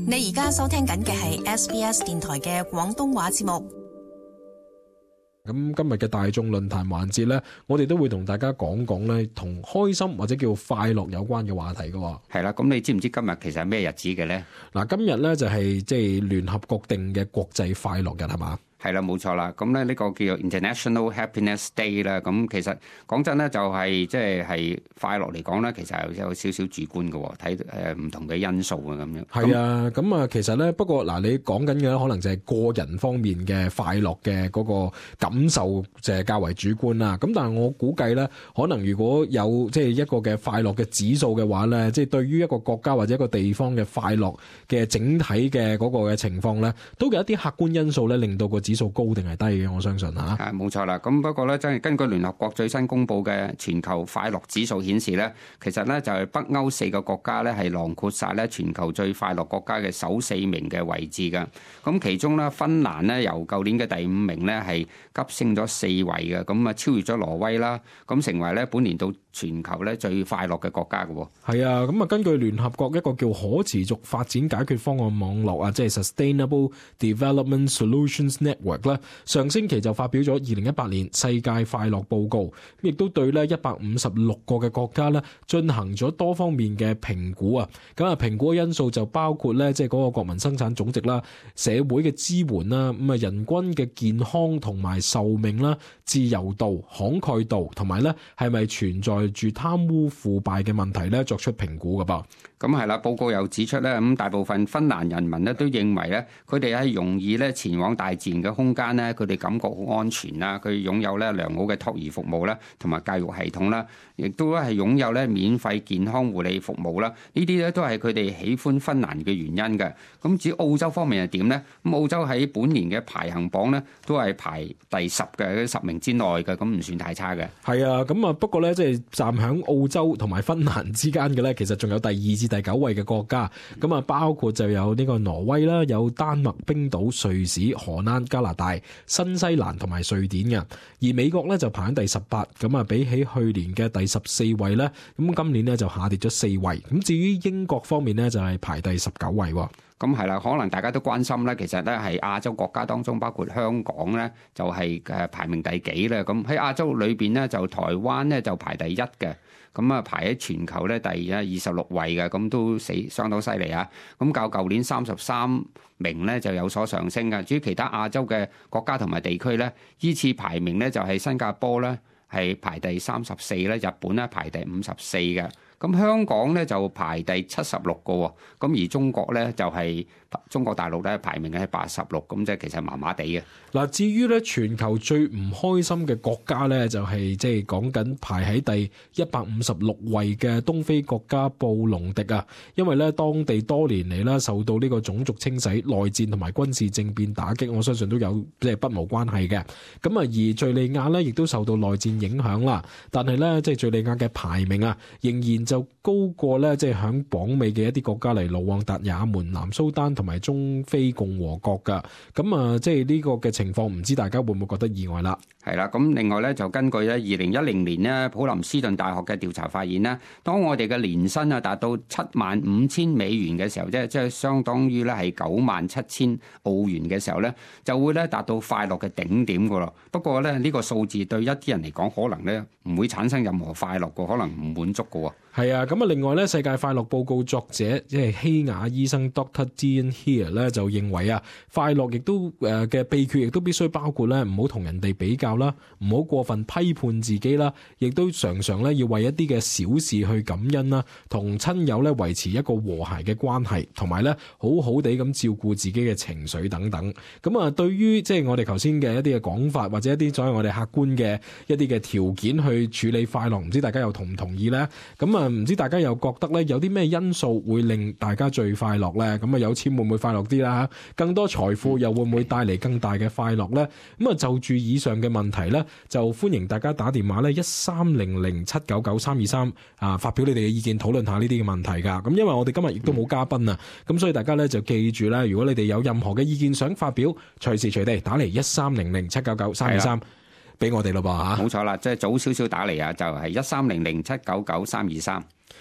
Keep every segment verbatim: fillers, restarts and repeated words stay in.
你而家收聽緊嘅係 S B S 電台嘅廣東話節目。 咁今日嘅大眾論壇環節呢，我哋都會同大家講講呢同開心或者叫快樂有關嘅話題嘅。 係啦，咁你知唔知今日其實係咩日子嘅呢？ 嗱，今日呢就係即係聯合國定嘅國際快樂日，係嘛？ 係啦，冇錯啦。咁咧呢個叫做 International Happiness Day 啦。咁其實講真咧，就係即係係快樂嚟講咧，其實係有少少主觀嘅，睇誒唔同嘅因素啊咁樣。 係啊，咁啊，其實咧，不過嗱，你講緊嘅可能就係個人方面嘅快樂嘅嗰個感受就係較為主觀啦。咁但係我估計咧，可能如果有即係一個嘅快樂嘅指數嘅話咧，即係對於一個國家或者一個地方嘅快樂嘅整體嘅嗰個嘅情況咧，都有一啲客觀因素咧，令到個指數高定係低嘅，我相信嚇。 係冇錯啦。咁不過咧，真係根據聯合國最新公布嘅全球快樂指數顯示咧，其實咧就係北歐四個國家咧係囊括晒咧全球最快樂國家嘅首四名嘅位置㗎。咁其中咧，芬蘭咧由舊年嘅第五名咧係急升咗四位嘅，咁啊超越咗挪威啦，咁成為咧本年度全球咧最快樂嘅國家嘅。 係啊，咁啊根據聯合國一個叫可持續發展解決方案網絡啊，即係 Sustainable Development Solutions Network 咧，上星期就發表咗二零一八年世界快樂報告，亦都對咧一百五十六個嘅國家咧進行咗多方面嘅評估啊。咁啊評估嘅因素就包括咧即係嗰個國民生產總值啦、社會嘅支援啦、咁啊人均嘅健康同埋壽命啦、自由度、慷慨度同埋咧係咪存在住貪污腐敗嘅問題咧作出評估㗎噃。 咁係啦，報告又指出咧，咁大部分芬蘭人民咧都認為咧，佢哋係容易咧前往大自然嘅空間咧，佢哋感覺好安全啦，佢擁有咧良好嘅托兒服務啦，同埋教育系統啦，亦都咧係擁有咧免費健康護理服務啦，呢啲咧都係佢哋喜歡芬蘭嘅原因嘅。咁至於澳洲方面係點咧？咁澳洲喺本年嘅排行榜咧都係排第十嘅十名之內嘅，咁唔算太差嘅。 係啊，咁啊不過咧即係站響澳洲同埋芬蘭之間嘅咧，其實仲有第二至第九位嘅國家，咁啊包括就有呢個挪威啦，有丹麥、冰島、瑞士、荷蘭、加拿大、新西蘭同埋瑞典嘅。而美國咧就排喺第十八，咁啊比起去年嘅第十四位咧，咁今年咧就下跌咗四位。咁至於英國方面咧就係排第十九位。 咁係啦，可能大家都關心咧，其實咧係亞洲國家當中，包括香港咧，就係誒排名第幾咧？咁喺亞洲裏邊咧，就台灣咧就排第一嘅。咁啊，排喺全球咧第二十六位嘅，咁都死相當犀利啊！咁較舊年三十三名咧就有所上升嘅。至於其他亞洲嘅國家同埋地區咧，依次排名咧就係新加坡咧係排第三十四咧，日本咧排第五十四嘅。咁香港咧就排第七十六個喎，咁而中國咧就係中國大陸咧排名係八十六，咁即係其實麻麻地嘅。嗱， 至於咧全球最唔開心嘅國家咧，就係即係講緊排喺第一百五十六位嘅東非國家布隆迪啊，因為咧當地多年嚟啦受到呢個種族清洗、內戰同埋軍事政變打擊，我相信都有即係不無關係嘅。咁啊，而敍利亞咧亦都受到內戰影響啦，但係咧即係敍利亞嘅排名啊，仍然就高過咧即係響榜尾嘅一啲國家嚟盧旺達、也門、南蘇丹同埋中非共和國噶。咁啊，即係呢個嘅情況，唔知大家會唔會覺得意外啦？ 係啦，咁另外咧就根據咧二零一零年咧普林斯頓大學嘅調查發現咧，當我哋嘅年薪啊達到七萬五千美元嘅時候，即係即係相當於咧係九萬七千澳元嘅時候咧，就會咧達到快樂嘅頂點噶咯。不過咧呢個數字對一啲人嚟講，可能咧唔會產生任何快樂噶，可能唔滿足噶。 係啊，咁啊，另外咧，世界快樂報告作者即係希雅醫生 Doctor Dean Heer 咧就認為啊，快樂亦都誒嘅秘訣亦都必須包括咧，唔好同人哋比較啦，唔好過分批判自己啦，亦都常常咧要為一啲嘅小事去感恩啦，同親友咧維持一個和諧嘅關係，同埋咧好好地咁照顧自己嘅情緒等等。咁啊，對於即係我哋頭先嘅一啲嘅講法，或者一啲所謂我哋客觀嘅一啲嘅條件去處理快樂，唔知大家又同唔同意咧？咁啊？唔知大家又覺得咧有啲咩因素會令大家最快樂咧？咁啊有錢會唔會快樂啲啦？更多財富又會唔會帶嚟更大嘅快樂咧？咁啊就住以上嘅問題咧，就歡迎大家打電話咧一三零零七九九三二三啊，發表你哋嘅意見，討論下呢啲嘅問題㗎。咁因為我哋今日亦都冇嘉賓啊，咁所以大家咧就記住咧，如果你哋有任何嘅意見想發表，隨時隨地打嚟一三零零七九九三二三。俾我哋咯噃嚇， 冇錯啦，即係早少少打嚟啊，就係一三零零七九九三二三。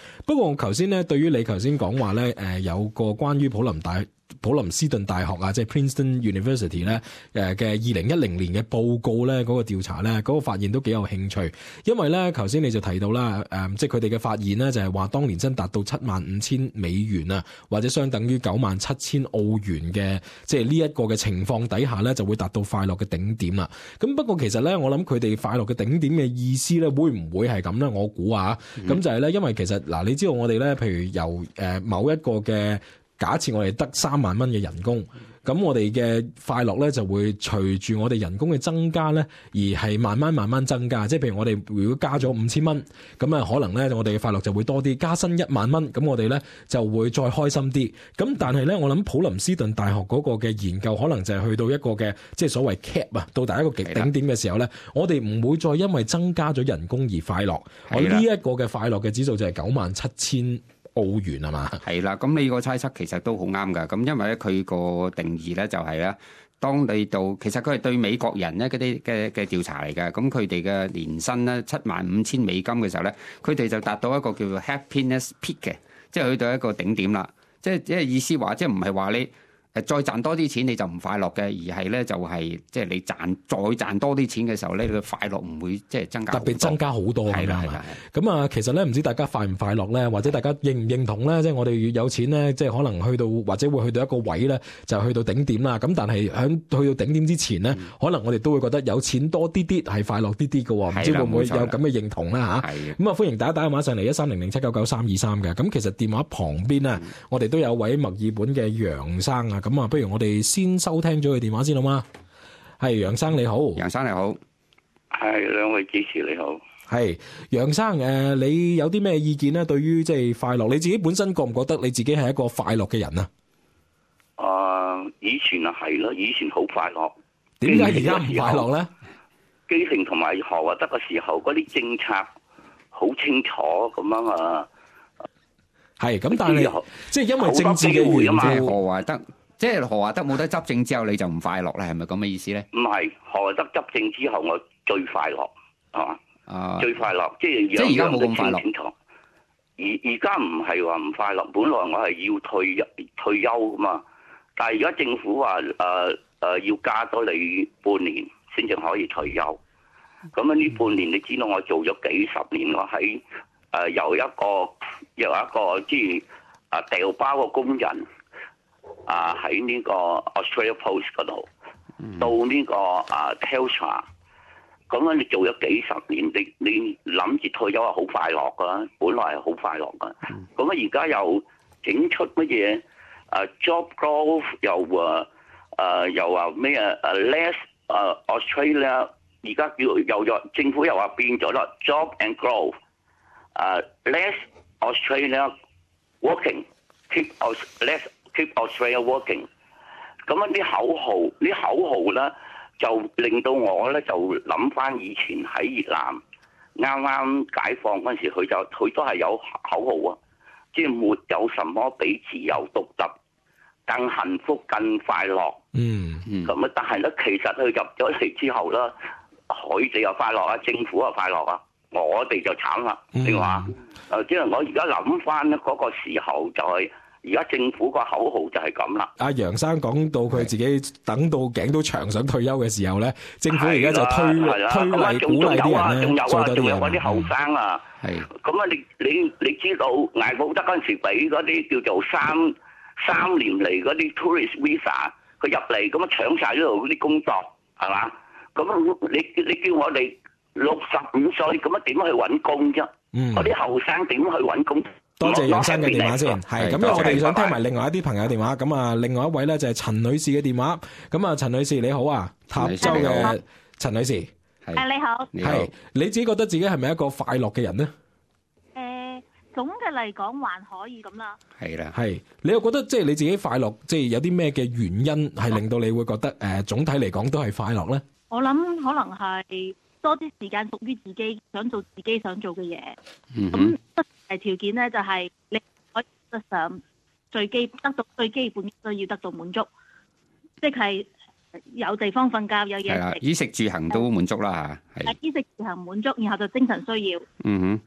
不過我頭先咧，對於你頭先講話咧，誒有個關於普林大普林斯頓大學啊，即係 Princeton University 咧，誒嘅二零一零年嘅報告咧，嗰個調查咧，嗰個發現都幾有興趣，因為咧頭先你就提到啦，誒即係佢哋嘅發現咧，就係話當年薪達到七萬五千美元啊，或者相等於九萬七千澳元嘅，即係呢一個嘅情況底下咧，就會達到快樂嘅頂點啦。咁不過其實咧，我諗佢哋快樂嘅頂點嘅意思咧，會唔會係咁咧？我估啊，咁、嗯、就係咧，因為其實嗱，你知道我哋咧，譬如由誒某一個嘅。假設我哋得三萬蚊嘅人工，咁我哋嘅快樂咧就會隨住我哋人工嘅增加咧，而係慢慢慢慢增加。即係譬如我哋如果加咗五千蚊，咁啊可能咧我哋嘅快樂就會多啲。加薪一萬蚊，咁我哋咧就會再開心啲。咁但係咧，我諗普林斯頓大學嗰個嘅研究，可能就係去到一個嘅即係所謂 cap 啊，到達一個極頂點嘅時候咧，我哋唔會再因為增加咗人工而快樂。我呢一個嘅快樂嘅指數就係九萬七千澳元係嘛？係啦， 咁你個猜測其實都好啱㗎。咁因為咧佢個定義咧就係咧，當你到其實佢係對美國人咧嗰啲嘅嘅調查嚟嘅。咁佢哋嘅年薪咧七萬五千美金嘅時候咧，佢哋就達到一個叫做 happiness peak 嘅，即係去到一個頂點啦。即係即係意思話，即係唔係話你誒再賺多啲錢你就唔快樂嘅，而係咧就係即係你賺再賺多啲錢嘅時候咧，你嘅快樂唔會即係增加特別增加好多係啦係嘛？咁啊，其實咧唔知大家快唔快樂咧，或者大家認唔認同咧？即係我哋越有錢咧，即係可能去到或者會去到一個位咧，就去到頂點啦。咁但係喺去到頂點之前咧，嗯、可能我哋都會覺得有錢多啲啲係快樂啲啲嘅。唔知會唔會有咁嘅認同啦吓？咁啊，歡迎大家打電話上嚟一三零零七九九三二三嘅。咁其實電話旁邊啊，嗯、我哋都有位墨爾本嘅楊生啊。咁啊，不如我哋先收聽咗佢電話先好嗎？係楊生你好， 楊生你好， 係兩位主持你好。 係楊生，誒，你有啲咩意見咧？對於即係快樂，你自己本身覺唔覺得你自己係一個快樂嘅人啊？ 啊，以前啊係咯，以前好快樂。 點解而家唔快樂咧？ 基成同埋何華德嘅時候，嗰啲政策好清楚咁樣啊。係咁，但係即係因為政治嘅緣故， 何華德。即係何華德冇得執政之後，你就唔快樂咧？係咪咁嘅意思咧？ 唔係，何華德執政之後，我最快樂，係嘛？啊，最快樂，即係即係而家冇咁快樂。 而而家唔係話唔快樂，本來我係要退退休噶嘛，但係而家政府話誒誒要加多你半年先至可以退休。咁啊呢半年你知道我做咗幾十年，我喺誒、呃、由一個由一個即係啊掉包嘅工人。啊！喺呢個 Australia Post 嗰度，到呢個啊 Telstra，咁樣你做咗幾十年，你你諗住退休係好快樂噶，本來係好快樂噶。咁啊而家又整出乜嘢？啊 job growth 又啊啊又話咩啊？啊 less 啊 Australia， 而家叫又咗政府又話變咗啦 job and growth， 啊 less Australia working keep us less。Keep Australia working， 咁啊啲口號，啲口號咧就令到我咧就諗翻以前喺越南啱啱解放嗰陣時，佢就佢都係有口號啊，即係沒有什麼比自由獨特更幸福更快樂。嗯嗯，咁啊，但係咧其實佢入咗嚟之後咧，佢哋又快樂啊，政府又快樂啊，我哋就慘啦，你話？誒，即係我而家諗翻咧嗰個時候就係、是。而家政府個口號就係咁啦。阿楊生講到佢自己等到頸都長想退休嘅時候咧，政府而家就推推勵鼓勵啲人咧做多啲嘢。仲有啊，仲有啲後生啊。係。咁啊，你你你知道艾福德嗰陣時俾嗰啲叫做三三年嚟嗰啲 tourist visa， 佢入嚟咁啊搶曬呢度嗰啲工作係嘛？咁你你叫我哋六十五歲咁啊點去揾工啫？嗯。嗰啲後生點去揾工？多謝楊生嘅電話先，係咁我哋想聽埋另外一啲朋友電話，咁啊，另外一位咧就係陳女士嘅電話，咁啊，陳女士你好啊，塔州嘅陳女士， 係你好， 係你自己覺得自己係咪一個快樂嘅人呢？ 誒、呃，總嘅嚟講還可以咁啦， 係啦，係你又覺得即係你自己快樂，即係有啲咩嘅原因係令到你會覺得誒，總體嚟講都係快樂咧？ 我諗可能係多啲時間屬於自己，想做自己想做嘅嘢，咁。係條件咧，就係你可以得上最基得到最基本需要得到滿足，即係有地方瞓覺，有嘢食， 衣食住行都滿足啦吓。係衣食住行滿足，然後就精神需要。 嗯哼。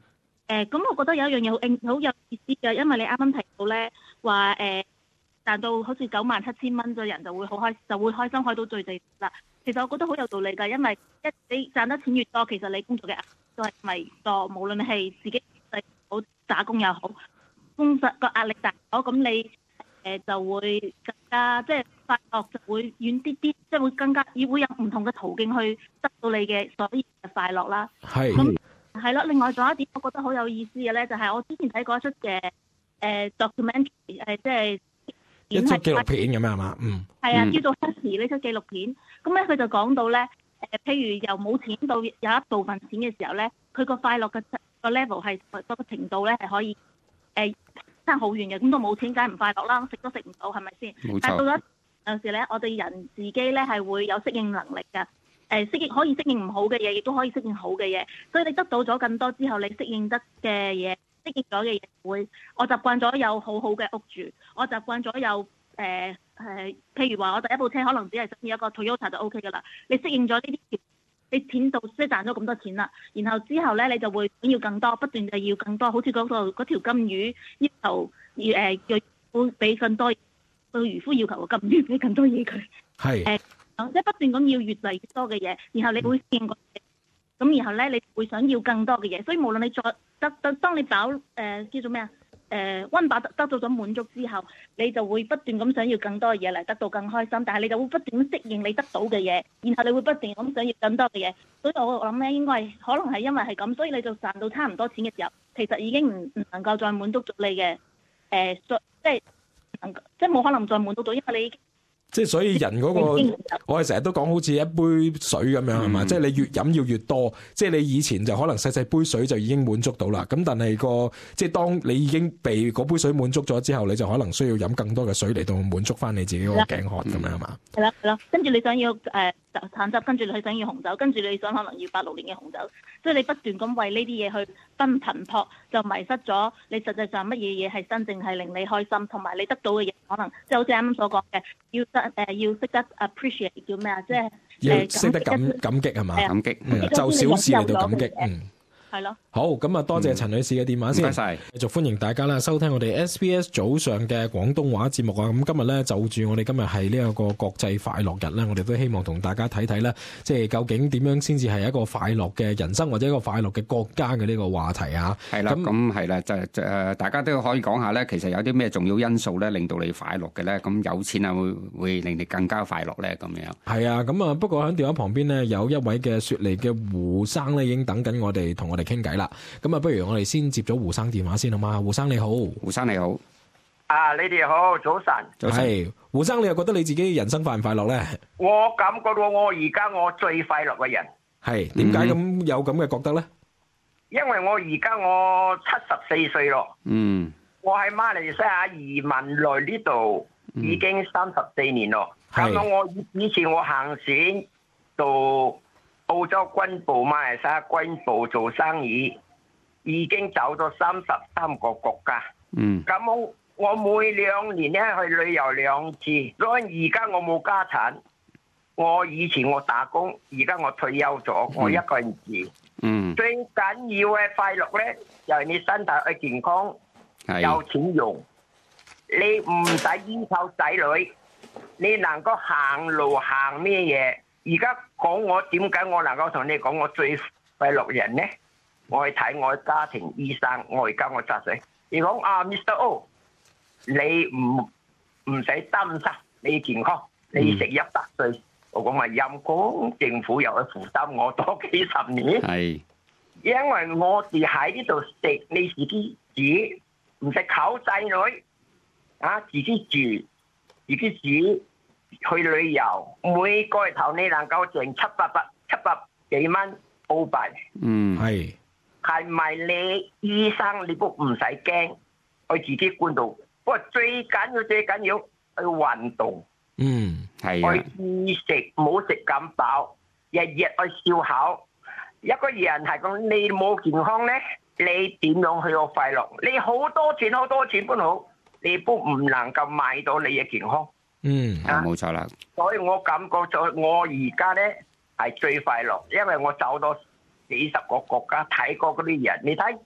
誒，咁、呃、我覺得有一樣嘢好應好有意思嘅，因為你啱啱提到咧話誒賺到好似九萬七千蚊嘅人就會好開就會開心開到最地啦。其實我覺得好有道理㗎，因為一你賺得錢越多，其實你工作嘅壓力都係咪多？無論係自己好打工又好，工作個壓力大咗，咁你誒、呃、就會更加即係快樂就會遠啲啲，即係會更加會有唔同嘅途徑去得到你嘅所謂嘅快樂啦。 係咁係咯。另外仲有一點我覺得好有意思嘅咧，就係、是、我之前睇過一出嘅誒、呃、documentary 誒、呃，即係一出紀錄片咁樣係嘛？嗯， 係啊，叫做 Happy 呢出紀錄片。咁咧佢就講到咧誒、呃，譬如由冇錢到有一部分錢嘅時候咧，佢個快樂嘅個 level 係嗰個程度咧係可以誒差好遠嘅。咁到冇錢梗係唔快樂啦，食都食唔到，係咪先？ 冇錯。 但係到咗有時咧，我哋人自己咧係會有適應能力㗎。誒適應可以適應唔好嘅嘢，亦都可以適應好嘅嘢。所以你得到咗更多之後，你適應得嘅嘢，適應咗嘅嘢會，我習慣咗有好好嘅屋住，我習慣咗有誒誒、呃呃，譬如話我第一部車可能只係想要一個 Toyota 就 O K 㗎啦。你適應咗呢啲，你錢到即係賺咗咁多錢啦，然後之後咧你就會想要更多，不斷就要更多，好似嗰度嗰條金魚要求要誒要會俾更多，個漁夫要求個金魚俾更多嘢佢。係誒。即係不斷咁要越嚟越多嘅嘢，然後你會見過嘢，咁然後咧你會想要更多嘅嘢，所以無論你再得得，當你飽誒、呃、叫做咩啊誒溫飽得得到咗滿足之後，你就會不斷咁想要更多嘅嘢嚟得到更開心，但係你就會不斷咁適應你得到嘅嘢，然後你會不斷咁想要更多嘅嘢，所以我諗咧應該係可能係因為係咁，所以你就賺到差唔多錢嘅時候，其實已經唔唔能夠再滿足到你嘅誒、呃，即係能即係冇可能再滿足到，因為你已經。 即係所以人嗰、那個，我哋成日都講好似一杯水咁樣係嘛、嗯？即係你越飲要越多，即係你以前就可能細細杯水就已經滿足到啦。咁但係個即係當你已經被嗰杯水滿足咗之後，你就可能需要飲更多嘅水嚟到滿足翻你自己嗰個頸渴咁樣係嘛？係啦係啦，跟住你想要誒橙汁，跟住你想要紅酒，跟住你想可能要八六年嘅紅酒，即係你不斷咁為呢啲嘢去奔頻撲，就迷失咗你實際上乜嘢嘢係真正係令你開心，同埋你得到嘅嘢可能即係好似啱啱所講嘅要。誒、呃，要識得 appreciate 叫咩啊？即係要識得感感激係嘛？感激，就小事嚟到感激，嗯。係咯，好咁啊！多謝陳女士嘅電話先，唔該晒，繼續歡迎大家啦，收聽我哋 S B S 早上嘅廣東話節目啊！咁今日咧就住我哋今日係呢一個國際快樂日咧，我哋都希望同大家睇睇咧，即係究竟點樣先至係一個快樂嘅人生或者一個快樂嘅國家嘅呢個話題啊！係啦，咁係啦，就就誒，大家都可以講下咧，其實有啲咩重要因素咧，令到你快樂嘅咧？咁有錢啊，會會令你更加快樂咧？咁樣係啊！咁啊，不過喺電話旁邊咧，有一位嘅雪梨嘅胡生咧，已經等緊我哋同我哋傾偈啦。咁啊，不如我哋先接咗胡生電話先好嘛？胡生你好，胡生你好， 啊，你哋好，早晨， 早晨。係胡生，你又覺得你自己人生快唔快樂咧？ 我感覺到我而家我最快樂嘅人，係點解咁有咁嘅覺得咧？因為我而家我七十四歲咯，嗯，我喺馬來西亞移民來呢度已經三十四年咯。咁、嗯、我以前我行船到澳洲軍部、馬來西亞軍部做生意，已經走咗三十三個國家。嗯，咁我我每兩年咧去旅遊兩次，所以而家我冇家產。我以前我打工，而家我退休咗，我一個人住。嗯，最緊要嘅快樂咧，就係你身體嘅健康，有錢用，你唔使依靠仔女，你能夠行路行咩嘢？而家講我點解我能夠同你講我最快樂人呢？我去睇我家庭醫生，我而家我扎水，你講啊 Mister O， 你唔唔使擔心你健康，你食一百歲。我講話陰公，政府又去負擔我多幾十年。係，因為我哋喺呢度食，你自己煮，唔使靠仔女，啊，自己住，自己煮。去旅遊，每個月頭你能夠賺七百百七百幾蚊澳幣。嗯，係係咪你醫生你都唔使驚，去自己管到。不過最緊要最緊要去運動。嗯，係啊。去衣食唔好食咁飽，日日去燒烤。一個人係講你冇健康咧，你點樣去個快樂？你好多錢好多錢都好，你都唔能夠買到你嘅健康。嗯，啊，冇錯啦。所以我感覺咗，我而家咧係最快樂，因為我走到幾十個國家睇過嗰啲人，你睇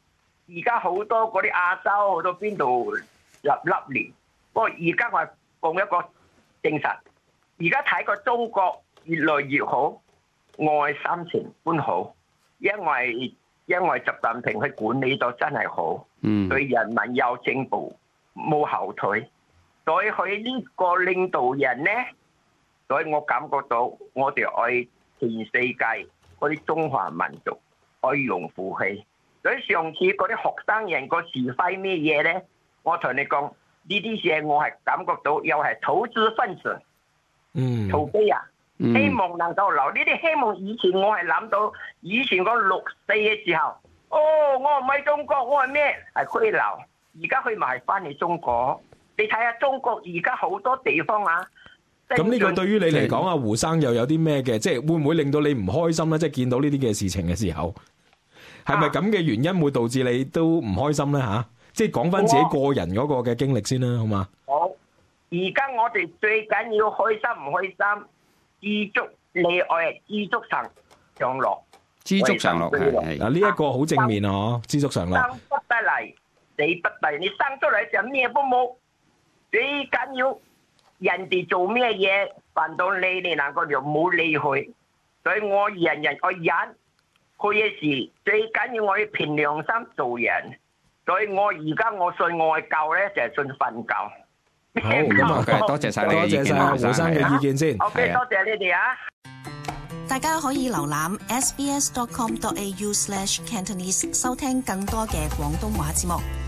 而家好多嗰啲亞洲好多邊度立笠亂，不過而家我係講一個精神，而家睇個中國越來越好，愛心情般好，因為因為習近平去管理到真係好，嗯，對人民有進步，冇後退，所以佢呢個領導人呢，所以我感覺到我哋愛全世界嗰啲中華民族愛用福氣。所以上次嗰啲學生人個示威咩嘢咧，我同你講呢啲嘢，我係感覺到又係土知分子，嗯，土雞啊，嗯、希望能夠留呢啲希望。以前我係諗到以前嗰六四嘅時候，哦，我唔係中國，我係咩？係可以留。而家佢咪係翻嚟中國？你睇下中國而家好多地方啊。 咁呢個對於你嚟講啊，胡生又有啲咩嘅？即係會唔會令到你唔開心咧？即係見到呢啲嘅事情嘅時候。係咪咁嘅原因會導致你都唔開心咧吓？即係講翻自己個人嗰個嘅經歷先啦，好嘛？ 好，而家我哋最緊要開心唔開心，知足你愛，知足常常樂， 知足常樂係嗱呢一個好正面啊！知足常樂。 生不得嚟，死不得，你生出嚟就咩都冇，最緊要人哋做咩嘢煩到你，你能夠就冇理佢。所以我人人愛忍。佢嘅事最緊要我要憑良心做人，所以我而家我信外教咧就係信瞓覺。 好，咁啊，多謝晒你嘅意見，多謝晒胡生嘅意見先。 OK，多謝你哋啊！ 大家可以瀏覽 s b s dot com dot a u slash cantonese 收聽更多嘅廣東話節目。